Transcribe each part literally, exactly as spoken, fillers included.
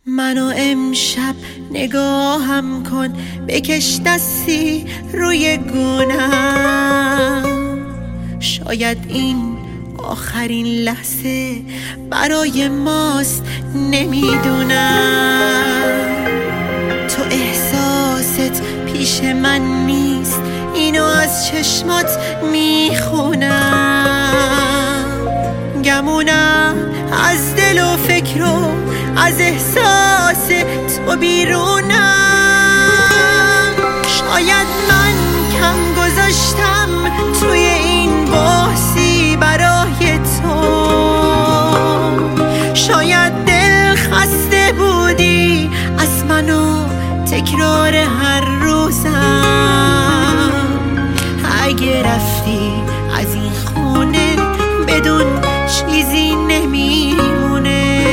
منو امشب نگاهم کن، بکش دستی روی گونم. شاید این آخرین لحظه برای ماست، نمیدونم. تو احساست پیش من نیست، اینو از چشمات میخونم. گمونم از دل و فکر و از احساس تو بیرونم. شاید من کم گذاشتم توی این بحثی برای تو. شاید دل خسته بودی از منو تکرار هر روزم. اگه رفتی از این خونه بدون چیزی نمیمونه،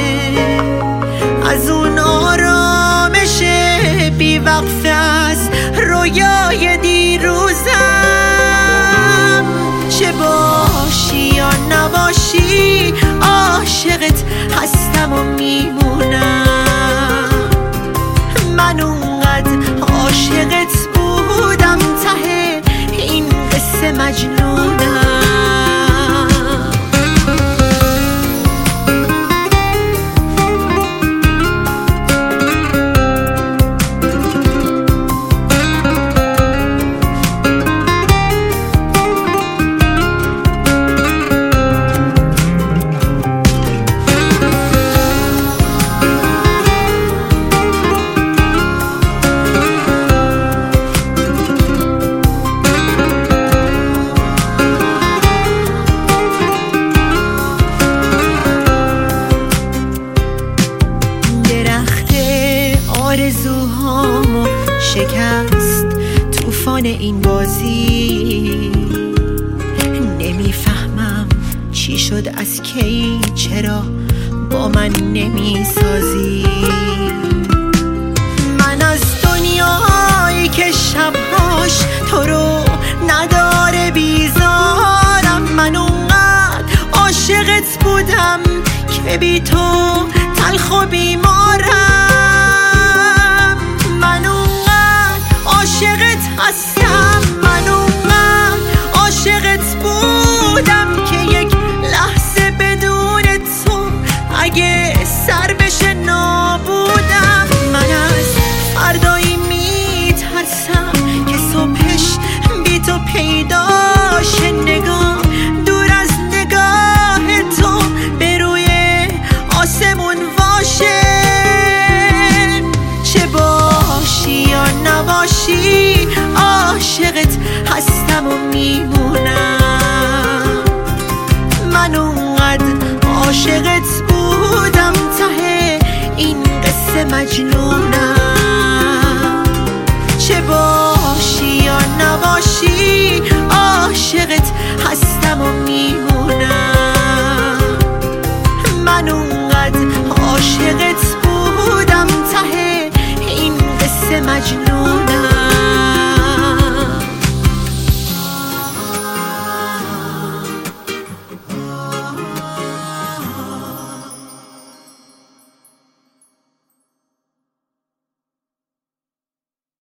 از اون آرامش بی وقفه از رویای دیروزم. چه باشی یا نباشی عاشقت هستم و میمونم. من اونقدر عاشقت بودم ته این قصه مجنونم. آرزوهامو شکست طوفان این بازی. نمیفهمم چی شد، از کی چرا با من نمیسازی. من از دنیایی که شبهاش تو رو نداره بیزارم. من اونقدر عاشقت بودم که بی تو تلخ و بیمارم. عاشقت هستم، من اونقدر عاشقت بودم که یک لحظه بدون تو اگه سر بشه نابودم. من از فردایی میترسم که صبحش بی تو پیداش. نگاه دور از نگاه تو به روی آسمون واشه. چه باشی یا نباشی عاشقت هستم و میمونم. من اونقدر عاشقت بودم ته این قصه مجنونم. چه با